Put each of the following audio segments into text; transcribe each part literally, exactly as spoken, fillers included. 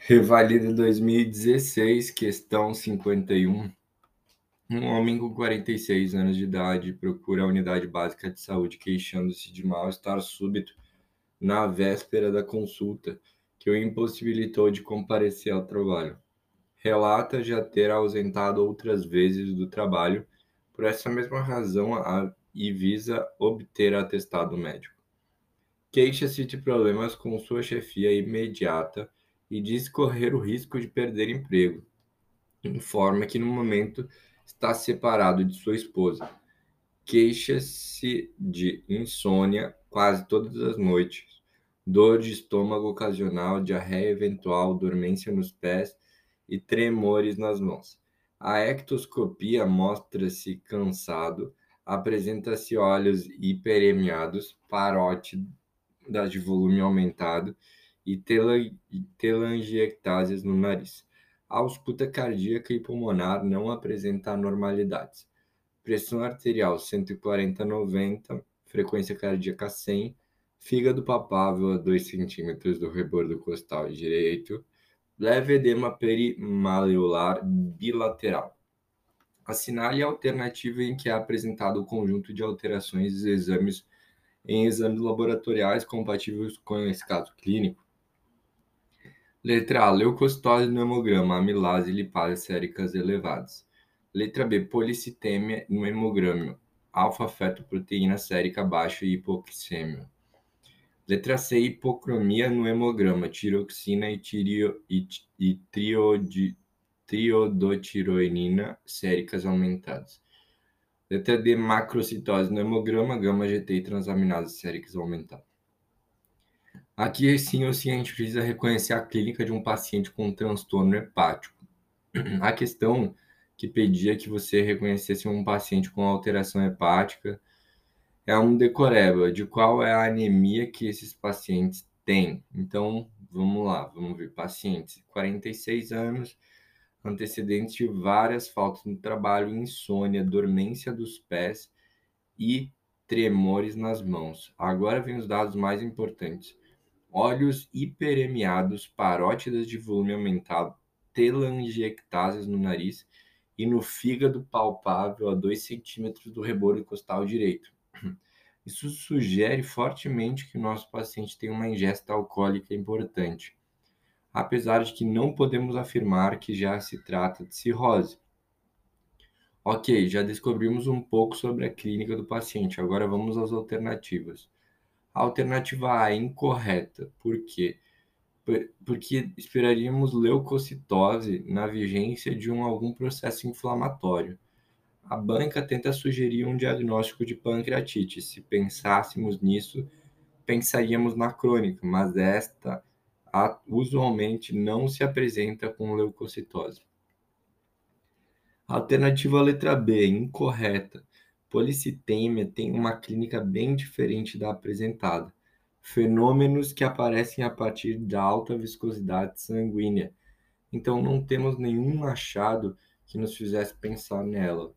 Revalida dois mil e dezesseis, questão cinquenta e um. Um homem com quarenta e seis anos de idade procura a unidade básica de saúde queixando-se de mal-estar súbito na véspera da consulta, que o impossibilitou de comparecer ao trabalho. Relata já ter ausentado outras vezes do trabalho por essa mesma razão a- e visa obter atestado médico. Queixa-se de problemas com sua chefia imediata e diz correr o risco de perder emprego. Informa que no momento está separado de sua esposa. Queixa-se de insônia quase todas as noites, dor de estômago ocasional, diarreia eventual, dormência nos pés e tremores nas mãos. A ectoscopia mostra-se cansado, apresenta-se olhos hiperemiados, parote de volume aumentado e tela- telangiectasias no nariz. A ausculta cardíaca e pulmonar não apresenta anormalidades. Pressão arterial cento e quarenta a noventa, frequência cardíaca cem, fígado palpável a dois centímetros do rebordo costal direito, leve edema perimaleolar bilateral. Assinale a alternativa em que é apresentado o conjunto de alterações e exames em exames laboratoriais compatíveis com esse caso clínico. Letra A. Leucocitose no hemograma, amilase e lipase séricas elevadas. Letra B. Policitêmia no hemograma, alfa-fetoproteína sérica baixa e hipoxêmia. Letra C. Hipocromia no hemograma, tiroxina e, tirio, e, e triodi, triodotiroinina séricas aumentadas. Letra D. Macrocitose no hemograma, gama-G T e transaminases séricas aumentadas. Aqui sim o cientista precisa reconhecer a clínica de um paciente com um transtorno hepático. A questão que pedia que você reconhecesse um paciente com alteração hepática é um decoreba de qual é a anemia que esses pacientes têm. Então, vamos lá, vamos ver. Pacientes, quarenta e seis anos, antecedentes de várias faltas no trabalho, insônia, dormência dos pés e tremores nas mãos. Agora vem os dados mais importantes. Olhos hiperemiados, parótidas de volume aumentado, telangiectasias no nariz e no fígado palpável a dois centímetros do rebordo costal direito. Isso sugere fortemente que o nosso paciente tem uma ingesta alcoólica importante, apesar de que não podemos afirmar que já se trata de cirrose. Ok, já descobrimos um pouco sobre a clínica do paciente, agora vamos às alternativas. A alternativa A é incorreta, por quê? Porque esperaríamos leucocitose na vigência de um, algum processo inflamatório. A banca tenta sugerir um diagnóstico de pancreatite. Se pensássemos nisso, pensaríamos na crônica, mas esta a, usualmente não se apresenta com leucocitose. Alternativa letra B, incorreta. Policitêmia tem uma clínica bem diferente da apresentada. Fenômenos que aparecem a partir da alta viscosidade sanguínea. Então não temos nenhum achado que nos fizesse pensar nela.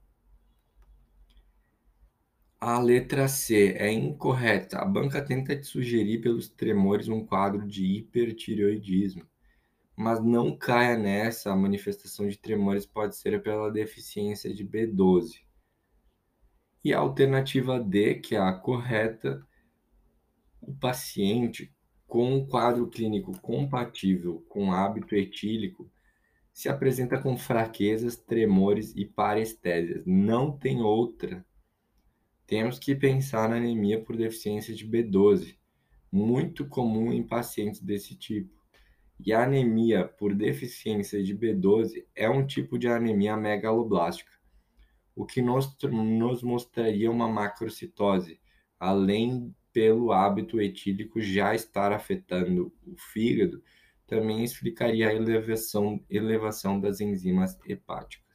A letra C é incorreta. A banca tenta te sugerir pelos tremores um quadro de hipertireoidismo, mas não caia nessa, a manifestação de tremores pode ser pela deficiência de B doze. E a alternativa D, que é a correta, o paciente com um quadro clínico compatível com hábito etílico se apresenta com fraquezas, tremores e parestésias. Não tem outra. Temos que pensar na anemia por deficiência de B doze, muito comum em pacientes desse tipo. E a anemia por deficiência de B doze é um tipo de anemia megaloblástica, o que nos, nos mostraria uma macrocitose, além pelo hábito etílico já estar afetando o fígado, também explicaria a elevação, elevação das enzimas hepáticas.